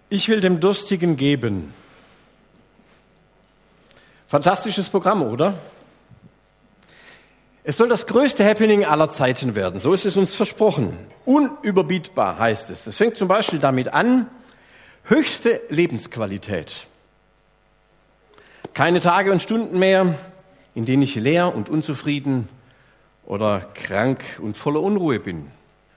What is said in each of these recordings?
Ich will dem Durstigen geben. Fantastisches Programm, oder? Es soll das größte Happening aller Zeiten werden. So ist es uns versprochen. Unüberbietbar heißt es. Es fängt zum Beispiel damit an, höchste Lebensqualität. Keine Tage und Stunden mehr, in denen ich leer und unzufrieden oder krank und voller Unruhe bin.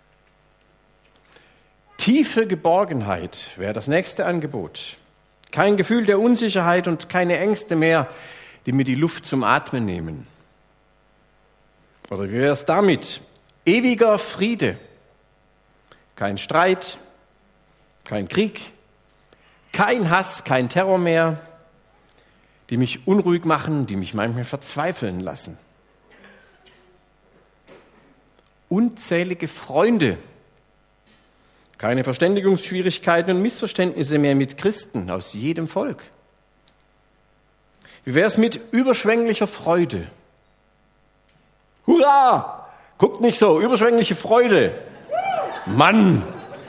Tiefe Geborgenheit wäre das nächste Angebot. Kein Gefühl der Unsicherheit und keine Ängste mehr, die mir die Luft zum Atmen nehmen. Oder wie wäre es damit? Ewiger Friede. Kein Streit, kein Krieg, kein Hass, kein Terror mehr, die mich unruhig machen, die mich manchmal verzweifeln lassen. Unzählige Freunde. Keine Verständigungsschwierigkeiten und Missverständnisse mehr mit Christen aus jedem Volk. Wie wäre es mit überschwänglicher Freude? Hurra! Guckt nicht so, überschwängliche Freude. Mann!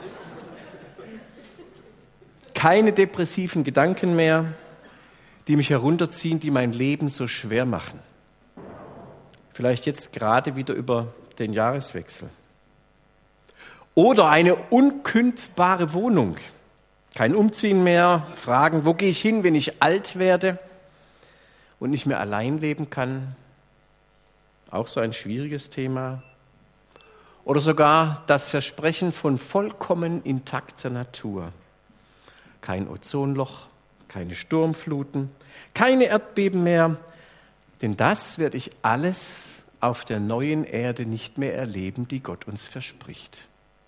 Keine depressiven Gedanken mehr, die mich herunterziehen, die mein Leben so schwer machen. Vielleicht jetzt gerade wieder über den Jahreswechsel. Oder eine unkündbare Wohnung. Kein Umziehen mehr, fragen, wo gehe ich hin, wenn ich alt werde und nicht mehr allein leben kann. Auch so ein schwieriges Thema. Oder sogar das Versprechen von vollkommen intakter Natur. Kein Ozonloch, keine Sturmfluten, keine Erdbeben mehr, denn das werde ich alles auf der neuen Erde nicht mehr erleben, die Gott uns verspricht.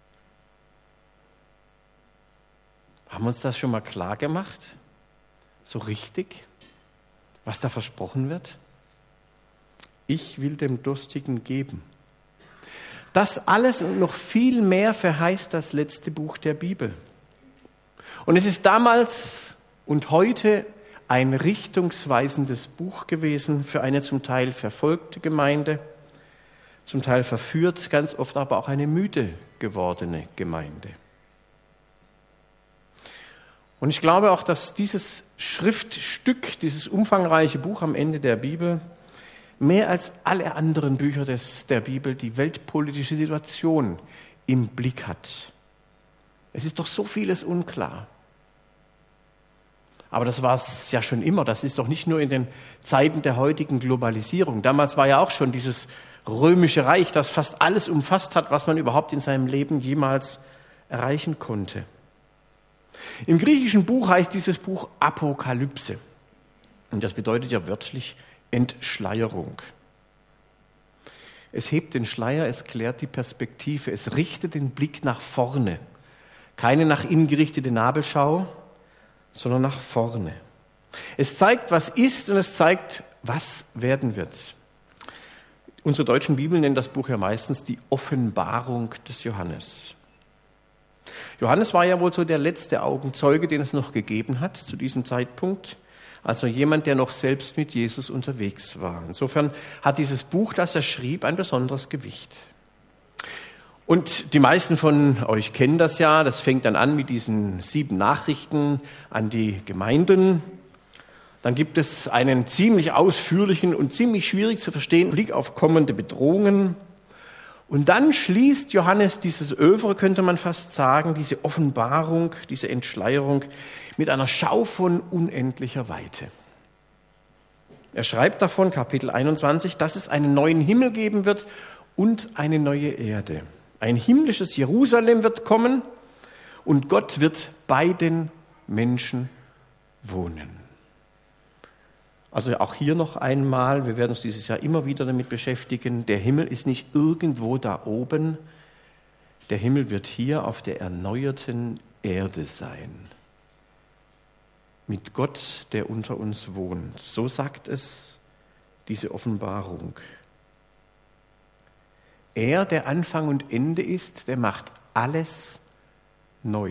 Haben wir uns das schon mal klar gemacht? So richtig, was da versprochen wird? Ich will dem Durstigen geben. Das alles und noch viel mehr verheißt das letzte Buch der Bibel. Und es ist damals und heute ein richtungsweisendes Buch gewesen für eine zum Teil verfolgte Gemeinde, zum Teil verführt, ganz oft aber auch eine müde gewordene Gemeinde. Und ich glaube auch, dass dieses Schriftstück, dieses umfangreiche Buch am Ende der Bibel, mehr als alle anderen Bücher der Bibel die weltpolitische Situation im Blick hat. Es ist doch so vieles unklar. Aber das war es ja schon immer. Das ist doch nicht nur in den Zeiten der heutigen Globalisierung. Damals war ja auch schon dieses römische Reich, das fast alles umfasst hat, was man überhaupt in seinem Leben jemals erreichen konnte. Im griechischen Buch heißt dieses Buch Apokalypse. Und das bedeutet ja wörtlich Entschleierung. Es hebt den Schleier, es klärt die Perspektive, es richtet den Blick nach vorne. Keine nach innen gerichtete Nabelschau, sondern nach vorne. Es zeigt, was ist und es zeigt, was werden wird. Unsere deutschen Bibeln nennen das Buch ja meistens die Offenbarung des Johannes. Johannes war ja wohl so der letzte Augenzeuge, den es noch gegeben hat zu diesem Zeitpunkt. Also jemand, der noch selbst mit Jesus unterwegs war. Insofern hat dieses Buch, das er schrieb, ein besonderes Gewicht. Und die meisten von euch kennen das ja. Das fängt dann an mit diesen 7 Nachrichten an die Gemeinden. Dann gibt es einen ziemlich ausführlichen und ziemlich schwierig zu verstehenden Blick auf kommende Bedrohungen. Und dann schließt Johannes dieses Övre, könnte man fast sagen, diese Offenbarung, diese Entschleierung mit einer Schau von unendlicher Weite. Er schreibt davon, Kapitel 21, dass es einen neuen Himmel geben wird und eine neue Erde. Ein himmlisches Jerusalem wird kommen und Gott wird bei den Menschen wohnen. Also auch hier noch einmal, wir werden uns dieses Jahr immer wieder damit beschäftigen, der Himmel ist nicht irgendwo da oben, der Himmel wird hier auf der erneuerten Erde sein. Mit Gott, der unter uns wohnt. So sagt es diese Offenbarung. Er, der Anfang und Ende ist, der macht alles neu.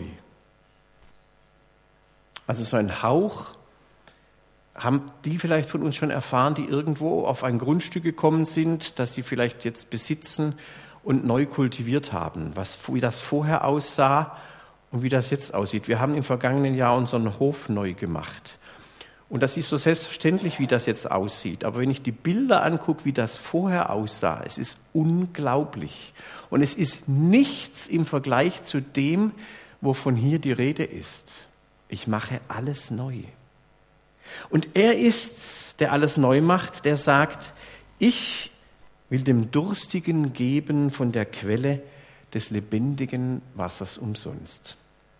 Also so ein Hauch haben die vielleicht von uns schon erfahren, die irgendwo auf ein Grundstück gekommen sind, das sie vielleicht jetzt besitzen und neu kultiviert haben, wie das vorher aussah und wie das jetzt aussieht. Wir haben im vergangenen Jahr unseren Hof neu gemacht. Und das ist so selbstverständlich, wie das jetzt aussieht. Aber wenn ich die Bilder angucke, wie das vorher aussah, es ist unglaublich. Und es ist nichts im Vergleich zu dem, wovon hier die Rede ist. Ich mache alles neu. Und er ist's, der alles neu macht, der sagt, ich will dem Durstigen geben von der Quelle des lebendigen Wassers umsonst.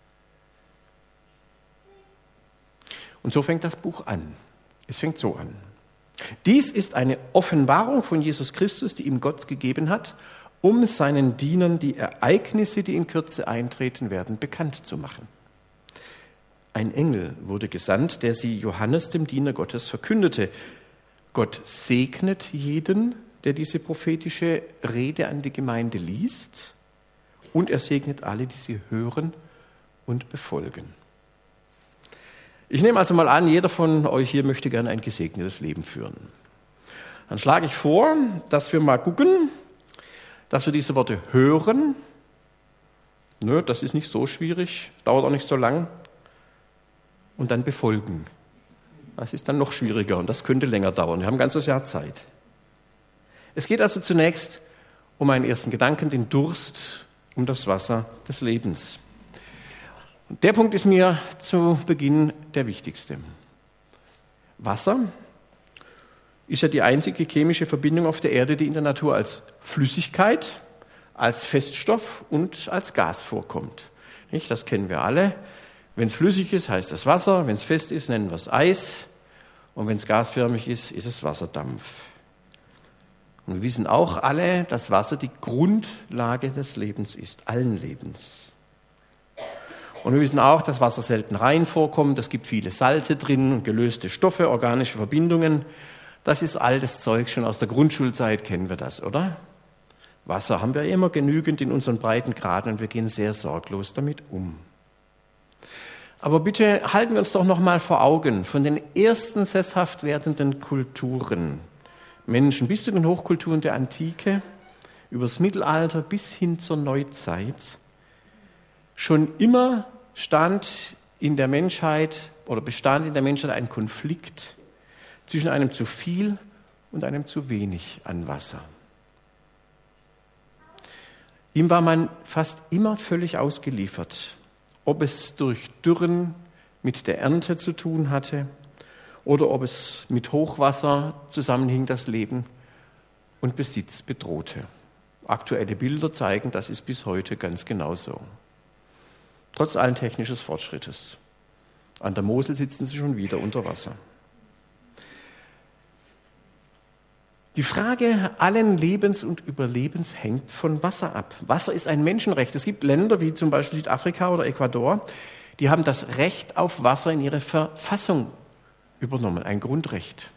Und so fängt das Buch an. Es fängt so an. Dies ist eine Offenbarung von Jesus Christus, die ihm Gott gegeben hat, um seinen Dienern die Ereignisse, die in Kürze eintreten werden, bekannt zu machen. Ein Engel wurde gesandt, der sie Johannes, dem Diener Gottes, verkündete. Gott segnet jeden, der diese prophetische Rede an die Gemeinde liest, und er segnet alle, die sie hören und befolgen. Ich nehme also mal an, jeder von euch hier möchte gerne ein gesegnetes Leben führen. Dann schlage ich vor, dass wir mal gucken, dass wir diese Worte hören. Nö, das ist nicht so schwierig, dauert auch nicht so lang. Und dann befolgen. Das ist dann noch schwieriger und das könnte länger dauern. Wir haben ein ganzes Jahr Zeit. Es geht also zunächst um einen ersten Gedanken, den Durst, um das Wasser des Lebens. Der Punkt ist mir zu Beginn der wichtigste. Wasser ist ja die einzige chemische Verbindung auf der Erde, die in der Natur als Flüssigkeit, als Feststoff und als Gas vorkommt. Nicht? Das kennen wir alle. Wenn es flüssig ist, heißt es Wasser. Wenn es fest ist, nennen wir es Eis. Und wenn es gasförmig ist, ist es Wasserdampf. Und wir wissen auch alle, dass Wasser die Grundlage des Lebens ist, allen Lebens. Und wir wissen auch, dass Wasser selten rein vorkommt. Es gibt viele Salze drin, gelöste Stoffe, organische Verbindungen. Das ist altes Zeug, schon aus der Grundschulzeit kennen wir das, oder? Wasser haben wir immer genügend in unseren Breitengraden und wir gehen sehr sorglos damit um. Aber bitte halten wir uns doch noch mal vor Augen, von den ersten sesshaft werdenden Kulturen, Menschen bis zu den Hochkulturen der Antike, übers Mittelalter bis hin zur Neuzeit, schon immer bestand in der Menschheit ein Konflikt zwischen einem zu viel und einem zu wenig an Wasser. Ihm war man fast immer völlig ausgeliefert, ob es durch Dürren mit der Ernte zu tun hatte oder ob es mit Hochwasser zusammenhing, das Leben und Besitz bedrohte. Aktuelle Bilder zeigen, das ist bis heute ganz genauso. Trotz allen technischen Fortschrittes. An der Mosel sitzen sie schon wieder unter Wasser. Die Frage allen Lebens und Überlebens hängt von Wasser ab. Wasser ist ein Menschenrecht. Es gibt Länder wie zum Beispiel Südafrika oder Ecuador, die haben das Recht auf Wasser in ihre Verfassung übernommen, ein Grundrecht.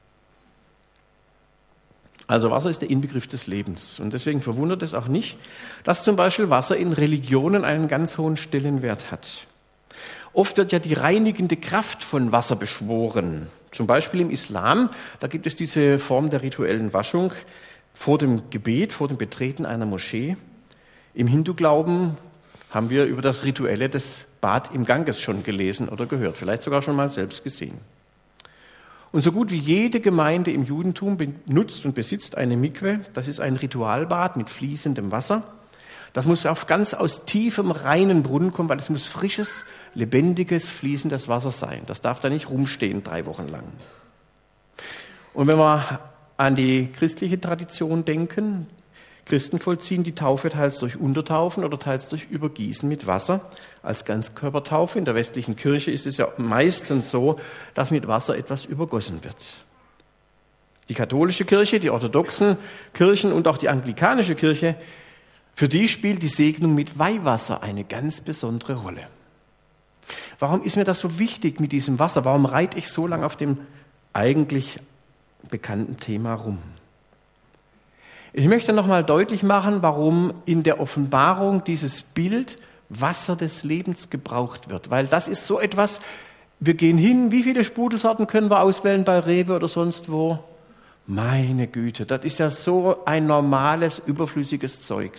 Also Wasser ist der Inbegriff des Lebens. Und deswegen verwundert es auch nicht, dass zum Beispiel Wasser in Religionen einen ganz hohen Stellenwert hat. Oft wird ja die reinigende Kraft von Wasser beschworen. Zum Beispiel im Islam, da gibt es diese Form der rituellen Waschung vor dem Gebet, vor dem Betreten einer Moschee. Im Hindu-Glauben haben wir über das Rituelle des Bad im Ganges schon gelesen oder gehört, vielleicht sogar schon mal selbst gesehen. Und so gut wie jede Gemeinde im Judentum benutzt und besitzt eine Mikwe. Das ist ein Ritualbad mit fließendem Wasser. Das muss ganz aus tiefem, reinen Brunnen kommen, weil es muss frisches, lebendiges, fließendes Wasser sein. Das darf da nicht rumstehen 3 Wochen lang. Und wenn wir an die christliche Tradition denken, Christen vollziehen die Taufe teils durch Untertaufen oder teils durch Übergießen mit Wasser als Ganzkörpertaufe. In der westlichen Kirche ist es ja meistens so, dass mit Wasser etwas übergossen wird. Die katholische Kirche, die orthodoxen Kirchen und auch die anglikanische Kirche, für die spielt die Segnung mit Weihwasser eine ganz besondere Rolle. Warum ist mir das so wichtig mit diesem Wasser? Warum reite ich so lange auf dem eigentlich bekannten Thema rum? Ich möchte noch mal deutlich machen, warum in der Offenbarung dieses Bild Wasser des Lebens gebraucht wird. Weil das ist so etwas, wir gehen hin, wie viele Sprudelsorten können wir auswählen bei Rewe oder sonst wo? Meine Güte, das ist ja so ein normales, überflüssiges Zeugs.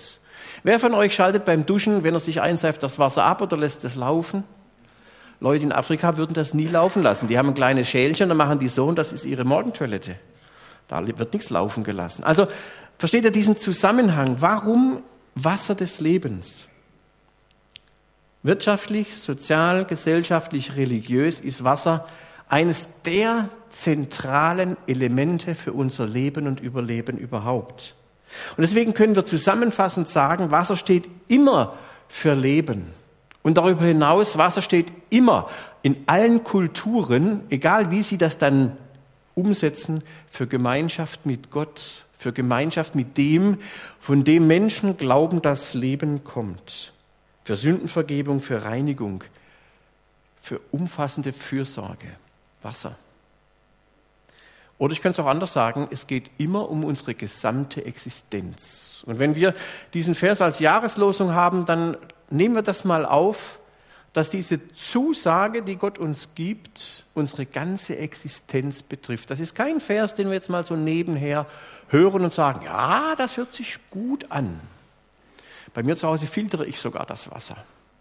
Wer von euch schaltet beim Duschen, wenn er sich einseift, das Wasser ab oder lässt es laufen? Leute in Afrika würden das nie laufen lassen. Die haben ein kleines Schälchen, dann machen die so und das ist ihre Morgentoilette. Da wird nichts laufen gelassen. Also versteht ihr diesen Zusammenhang? Warum Wasser des Lebens? Wirtschaftlich, sozial, gesellschaftlich, religiös ist Wasser eines der zentralen Elemente für unser Leben und Überleben überhaupt. Und deswegen können wir zusammenfassend sagen, Wasser steht immer für Leben. Und darüber hinaus, Wasser steht immer in allen Kulturen, egal wie sie das dann umsetzen, für Gemeinschaft mit Gott, für Gemeinschaft mit dem, von dem Menschen glauben, dass Leben kommt. Für Sündenvergebung, für Reinigung, für umfassende Fürsorge. Wasser. Oder ich könnte es auch anders sagen, es geht immer um unsere gesamte Existenz. Und wenn wir diesen Vers als Jahreslosung haben, dann nehmen wir das mal auf, dass diese Zusage, die Gott uns gibt, unsere ganze Existenz betrifft. Das ist kein Vers, den wir jetzt mal so nebenher hören und sagen, ja, das hört sich gut an. Bei mir zu Hause filtere ich sogar das Wasser.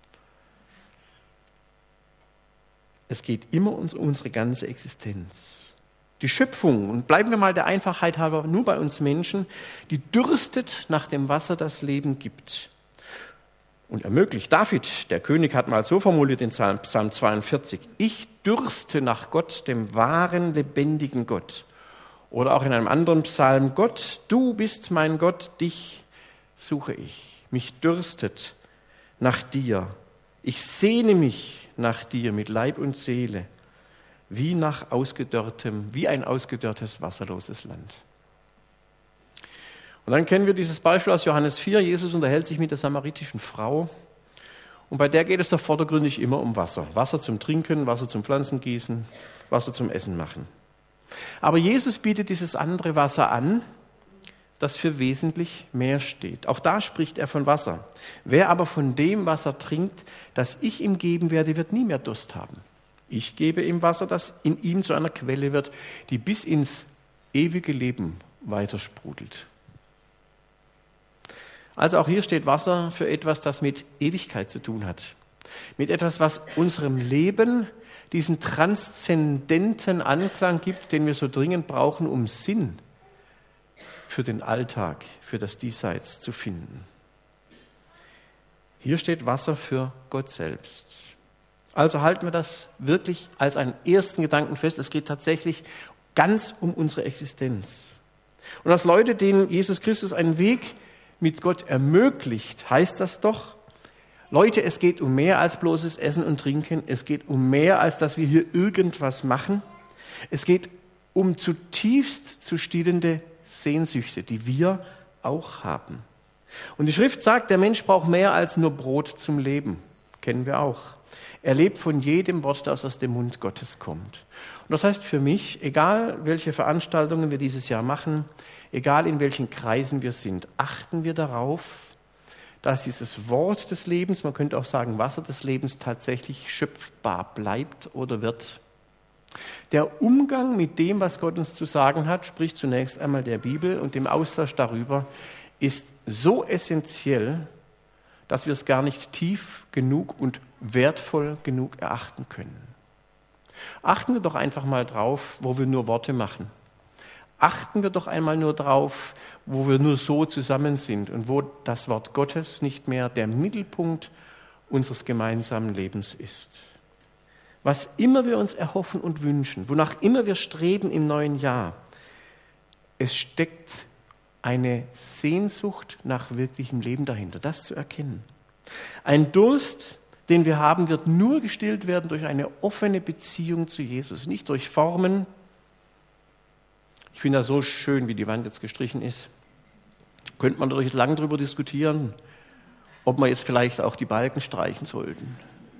Es geht immer um unsere ganze Existenz. Die Schöpfung, und bleiben wir mal der Einfachheit halber nur bei uns Menschen, die dürstet nach dem Wasser, das Leben gibt. Und ermöglicht. David, der König, hat mal so formuliert in Psalm 42, ich dürste nach Gott, dem wahren, lebendigen Gott. Oder auch in einem anderen Psalm, Gott, du bist mein Gott, dich suche ich. Mich dürstet nach dir. Ich sehne mich nach dir mit Leib und Seele, wie ein ausgedörrtes, wasserloses Land. Und dann kennen wir dieses Beispiel aus Johannes 4. Jesus unterhält sich mit der samaritischen Frau. Und bei der geht es doch vordergründig immer um Wasser. Wasser zum Trinken, Wasser zum Pflanzengießen, Wasser zum Essen machen. Aber Jesus bietet dieses andere Wasser an, das für wesentlich mehr steht. Auch da spricht er von Wasser. Wer aber von dem Wasser trinkt, das ich ihm geben werde, wird nie mehr Durst haben. Ich gebe ihm Wasser, das in ihm zu einer Quelle wird, die bis ins ewige Leben weitersprudelt. Also auch hier steht Wasser für etwas, das mit Ewigkeit zu tun hat. Mit etwas, was unserem Leben diesen transzendenten Anklang gibt, den wir so dringend brauchen, um Sinn für den Alltag, für das Diesseits zu finden. Hier steht Wasser für Gott selbst. Also halten wir das wirklich als einen ersten Gedanken fest. Es geht tatsächlich ganz um unsere Existenz. Und als Leute, denen Jesus Christus einen Weg mit Gott ermöglicht, heißt das doch, Leute, es geht um mehr als bloßes Essen und Trinken. Es geht um mehr, als dass wir hier irgendwas machen. Es geht um zutiefst zu stillende Sehnsüchte, die wir auch haben. Und die Schrift sagt, der Mensch braucht mehr als nur Brot zum Leben. Kennen wir auch. Er lebt von jedem Wort, das aus dem Mund Gottes kommt. Und das heißt für mich, egal welche Veranstaltungen wir dieses Jahr machen, egal in welchen Kreisen wir sind, achten wir darauf, dass dieses Wort des Lebens, man könnte auch sagen Wasser des Lebens, tatsächlich schöpfbar bleibt oder wird. Der Umgang mit dem, was Gott uns zu sagen hat, sprich zunächst einmal der Bibel und dem Austausch darüber, ist so essentiell, dass wir es gar nicht tief genug und wertvoll genug erachten können. Achten wir doch einfach mal drauf, wo wir nur Worte machen. Achten wir doch einmal nur drauf, wo wir nur so zusammen sind und wo das Wort Gottes nicht mehr der Mittelpunkt unseres gemeinsamen Lebens ist. Was immer wir uns erhoffen und wünschen, wonach immer wir streben im neuen Jahr, es steckt eine Sehnsucht nach wirklichem Leben dahinter, das zu erkennen. Ein Durst, den wir haben, wird nur gestillt werden durch eine offene Beziehung zu Jesus, nicht durch Formen. Ich finde das so schön, wie die Wand jetzt gestrichen ist. Könnte man natürlich lange darüber diskutieren, ob wir jetzt vielleicht auch die Balken streichen sollten.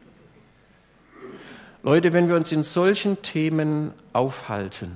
Leute, wenn wir uns in solchen Themen aufhalten,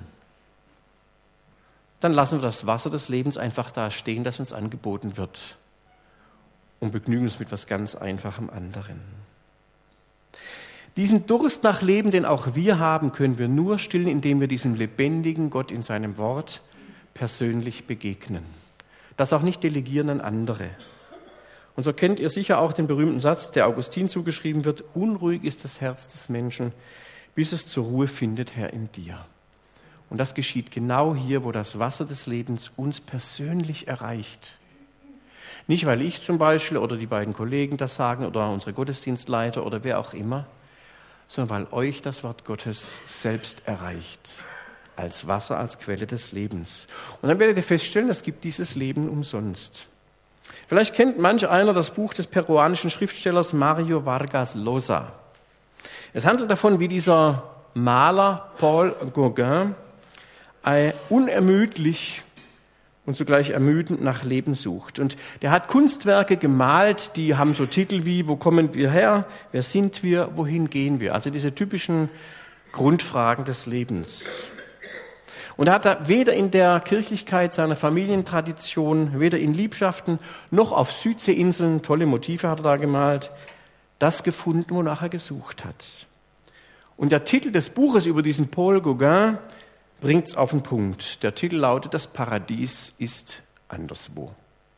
dann lassen wir das Wasser des Lebens einfach da stehen, das uns angeboten wird, und begnügen uns mit etwas ganz Einfachem anderen. Diesen Durst nach Leben, den auch wir haben, können wir nur stillen, indem wir diesem lebendigen Gott in seinem Wort persönlich begegnen. Das auch nicht delegieren an andere. Und so kennt ihr sicher auch den berühmten Satz, der Augustin zugeschrieben wird: Unruhig ist das Herz des Menschen, bis es zur Ruhe findet, Herr, in dir. Und das geschieht genau hier, wo das Wasser des Lebens uns persönlich erreicht. Nicht, weil ich zum Beispiel oder die beiden Kollegen das sagen oder unsere Gottesdienstleiter oder wer auch immer, sondern weil euch das Wort Gottes selbst erreicht. Als Wasser, als Quelle des Lebens. Und dann werdet ihr feststellen, es gibt dieses Leben umsonst. Vielleicht kennt manch einer das Buch des peruanischen Schriftstellers Mario Vargas Llosa. Es handelt davon, wie dieser Maler Paul Gauguin unermüdlich und zugleich ermüdend nach Leben sucht. Und der hat Kunstwerke gemalt, die haben so Titel wie: Wo kommen wir her? Wer sind wir? Wohin gehen wir? Also diese typischen Grundfragen des Lebens. Und er hat weder in der Kirchlichkeit seiner Familientradition, weder in Liebschaften noch auf Südseeinseln, tolle Motive hat er da gemalt, das gefunden, wonach er gesucht hat. Und der Titel des Buches über diesen Paul Gauguin bringt es auf den Punkt. Der Titel lautet: Das Paradies ist anderswo.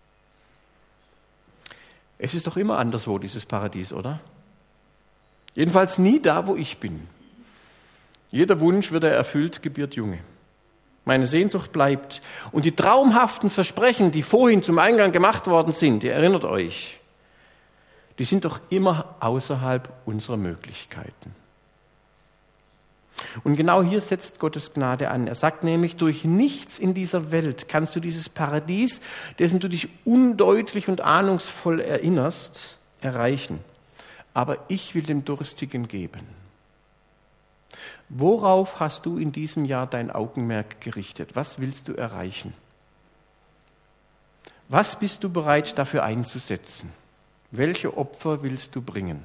Es ist doch immer anderswo, dieses Paradies, oder? Jedenfalls nie da, wo ich bin. Jeder Wunsch wird erfüllt, gebiert Junge. Meine Sehnsucht bleibt. Und die traumhaften Versprechen, die vorhin zum Eingang gemacht worden sind, ihr erinnert euch, die sind doch immer außerhalb unserer Möglichkeiten. Und genau hier setzt Gottes Gnade an. Er sagt nämlich: Durch nichts in dieser Welt kannst du dieses Paradies, dessen du dich undeutlich und ahnungsvoll erinnerst, erreichen. Aber ich will dem Durstigen geben. Worauf hast du in diesem Jahr dein Augenmerk gerichtet? Was willst du erreichen? Was bist du bereit dafür einzusetzen? Welche Opfer willst du bringen?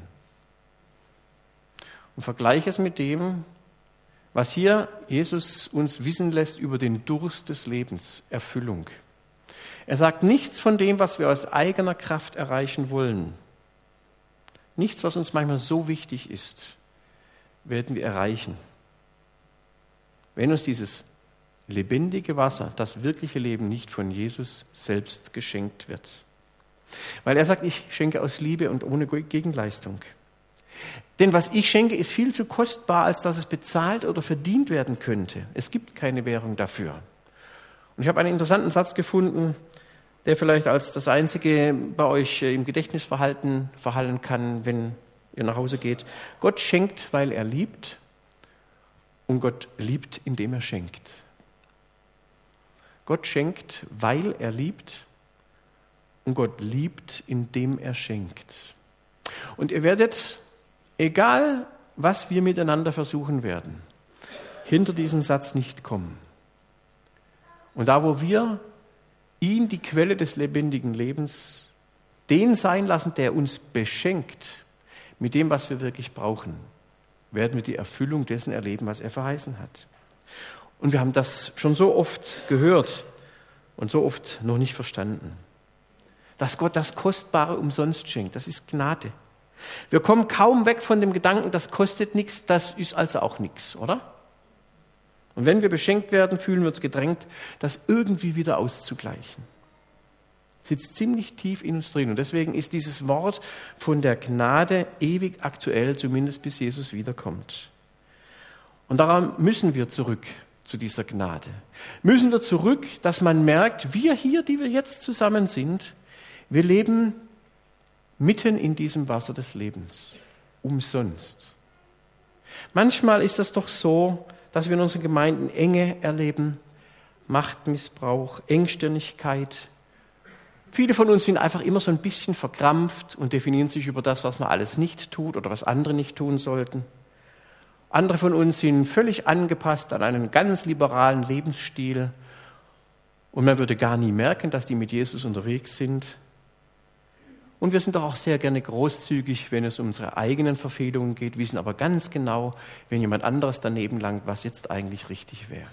Und vergleiche es mit dem, was hier Jesus uns wissen lässt über den Durst des Lebens, Erfüllung. Er sagt nichts von dem, was wir aus eigener Kraft erreichen wollen. Nichts, was uns manchmal so wichtig ist, werden wir erreichen. Wenn uns dieses lebendige Wasser, das wirkliche Leben, nicht von Jesus selbst geschenkt wird. Weil er sagt: Ich schenke aus Liebe und ohne Gegenleistung. Denn was ich schenke, ist viel zu kostbar, als dass es bezahlt oder verdient werden könnte. Es gibt keine Währung dafür. Und ich habe einen interessanten Satz gefunden, der vielleicht als das einzige bei euch im Gedächtnis verhallen kann, wenn ihr nach Hause geht. Gott schenkt, weil er liebt, und Gott liebt, indem er schenkt. Gott schenkt, weil er liebt, und Gott liebt, indem er schenkt. Und ihr werdet, egal was wir miteinander versuchen werden, hinter diesen Satz nicht kommen. Und da, wo wir ihn, die Quelle des lebendigen Lebens, den sein lassen, der uns beschenkt mit dem, was wir wirklich brauchen, werden wir die Erfüllung dessen erleben, was er verheißen hat. Und wir haben das schon so oft gehört und so oft noch nicht verstanden. Dass Gott das Kostbare umsonst schenkt, das ist Gnade. Wir kommen kaum weg von dem Gedanken, das kostet nichts, das ist also auch nichts, oder? Und wenn wir beschenkt werden, fühlen wir uns gedrängt, das irgendwie wieder auszugleichen. Sitzt ziemlich tief in uns drin. Und deswegen ist dieses Wort von der Gnade ewig aktuell, zumindest bis Jesus wiederkommt. Und daran müssen wir zurück zu dieser Gnade. Müssen wir zurück, dass man merkt, wir hier, die wir jetzt zusammen sind, wir leben mitten in diesem Wasser des Lebens. Umsonst. Manchmal ist das doch so, dass wir in unseren Gemeinden Enge erleben, Machtmissbrauch, Engstirnigkeit. Viele von uns sind einfach immer so ein bisschen verkrampft und definieren sich über das, was man alles nicht tut oder was andere nicht tun sollten. Andere von uns sind völlig angepasst an einen ganz liberalen Lebensstil und man würde gar nie merken, dass die mit Jesus unterwegs sind. Und wir sind doch auch sehr gerne großzügig, wenn es um unsere eigenen Verfehlungen geht, wissen aber ganz genau, wenn jemand anderes daneben langt, was jetzt eigentlich richtig wäre.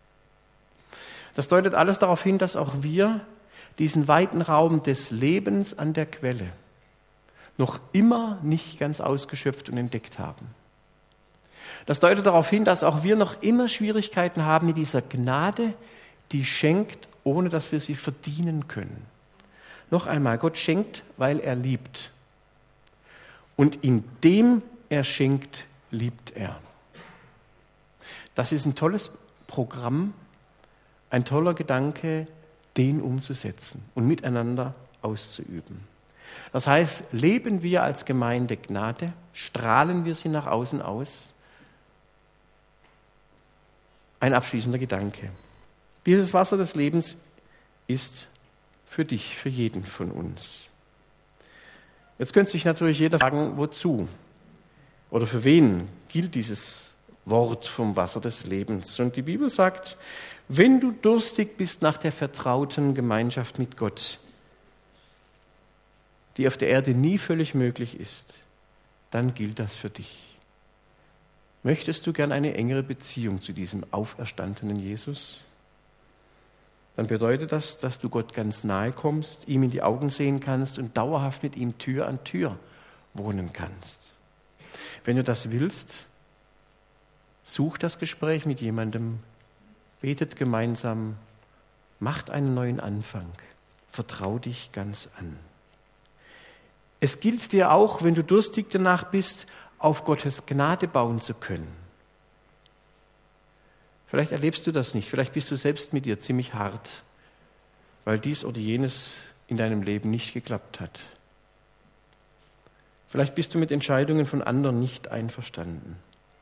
Das deutet alles darauf hin, dass auch wir diesen weiten Raum des Lebens an der Quelle noch immer nicht ganz ausgeschöpft und entdeckt haben. Das deutet darauf hin, dass auch wir noch immer Schwierigkeiten haben mit dieser Gnade, die schenkt, ohne dass wir sie verdienen können. Noch einmal, Gott schenkt, weil er liebt. Und indem er schenkt, liebt er. Das ist ein tolles Programm, ein toller Gedanke, den umzusetzen und miteinander auszuüben. Das heißt, leben wir als Gemeinde Gnade, strahlen wir sie nach außen aus. Ein abschließender Gedanke. Dieses Wasser des Lebens ist für dich, für jeden von uns. Jetzt könnte sich natürlich jeder fragen, wozu? Oder für wen gilt dieses Wort vom Wasser des Lebens? Und die Bibel sagt, wenn du durstig bist nach der vertrauten Gemeinschaft mit Gott, die auf der Erde nie völlig möglich ist, dann gilt das für dich. Möchtest du gern eine engere Beziehung zu diesem auferstandenen Jesus? Dann bedeutet das, dass du Gott ganz nahe kommst, ihm in die Augen sehen kannst und dauerhaft mit ihm Tür an Tür wohnen kannst. Wenn du das willst, such das Gespräch mit jemandem, betet gemeinsam, macht einen neuen Anfang, vertrau dich ganz an. Es gilt dir auch, wenn du durstig danach bist, auf Gottes Gnade bauen zu können. Vielleicht erlebst du das nicht, vielleicht bist du selbst mit dir ziemlich hart, weil dies oder jenes in deinem Leben nicht geklappt hat. Vielleicht bist du mit Entscheidungen von anderen nicht einverstanden.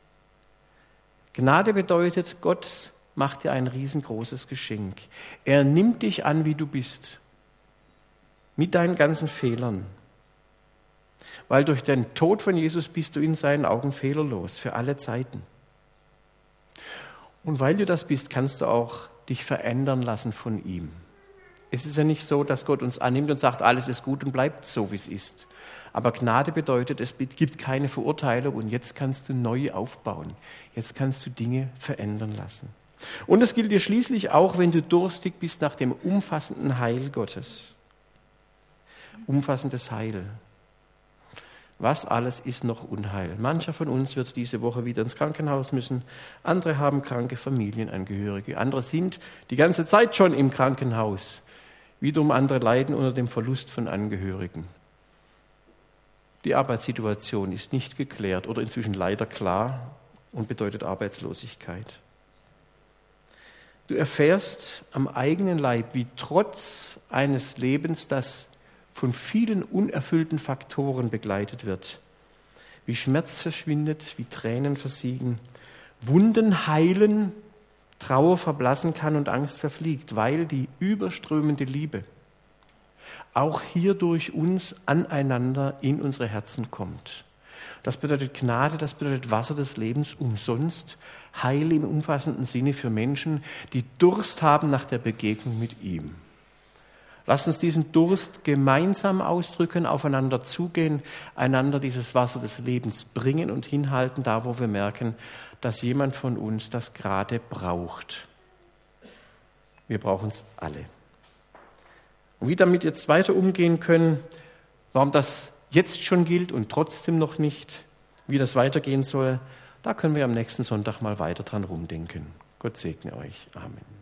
Gnade bedeutet, Gott macht dir ein riesengroßes Geschenk. Er nimmt dich an, wie du bist, mit deinen ganzen Fehlern. Weil durch den Tod von Jesus bist du in seinen Augen fehlerlos, für alle Zeiten. Und weil du das bist, kannst du auch dich verändern lassen von ihm. Es ist ja nicht so, dass Gott uns annimmt und sagt, alles ist gut und bleibt so, wie es ist. Aber Gnade bedeutet, es gibt keine Verurteilung und jetzt kannst du neu aufbauen. Jetzt kannst du Dinge verändern lassen. Und es gilt dir schließlich auch, wenn du durstig bist nach dem umfassenden Heil Gottes. Umfassendes Heil. Was alles ist noch Unheil? Mancher von uns wird diese Woche wieder ins Krankenhaus müssen. Andere haben kranke Familienangehörige. Andere sind die ganze Zeit schon im Krankenhaus. Wiederum andere leiden unter dem Verlust von Angehörigen. Die Arbeitssituation ist nicht geklärt oder inzwischen leider klar und bedeutet Arbeitslosigkeit. Du erfährst am eigenen Leib, wie trotz eines Lebens, das von vielen unerfüllten Faktoren begleitet wird, wie Schmerz verschwindet, wie Tränen versiegen, Wunden heilen, Trauer verblassen kann und Angst verfliegt, weil die überströmende Liebe auch hier durch uns aneinander in unsere Herzen kommt. Das bedeutet Gnade, das bedeutet Wasser des Lebens umsonst, Heil im umfassenden Sinne für Menschen, die Durst haben nach der Begegnung mit ihm. Lasst uns diesen Durst gemeinsam ausdrücken, aufeinander zugehen, einander dieses Wasser des Lebens bringen und hinhalten, da wo wir merken, dass jemand von uns das gerade braucht. Wir brauchen es alle. Und wie damit jetzt weiter umgehen können, warum das jetzt schon gilt und trotzdem noch nicht, wie das weitergehen soll, da können wir am nächsten Sonntag mal weiter dran rumdenken. Gott segne euch. Amen.